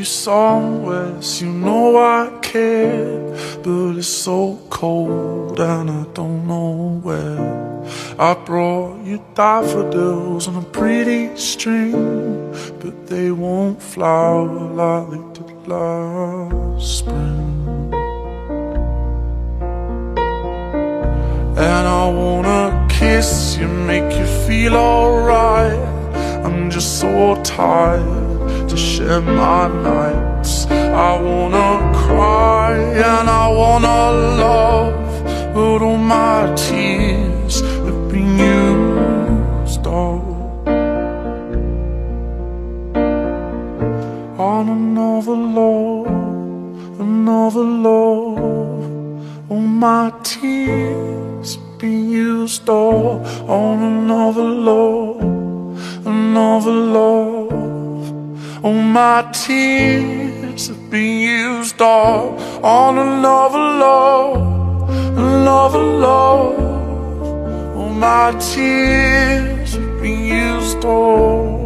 you somewhere so you know I care. But it's so cold and I don't know where. I brought you daffodils on a pretty string, but they won't flower like they did last spring. And I wanna kiss you, make you feel alright. I'm just so tired to share my nights. I wanna cry and I wanna love, but all my tears have been used up on another love, another love. All my tears have been used up on another love, another love. All my tears have been used up on another love, another love. All my tears have been used up.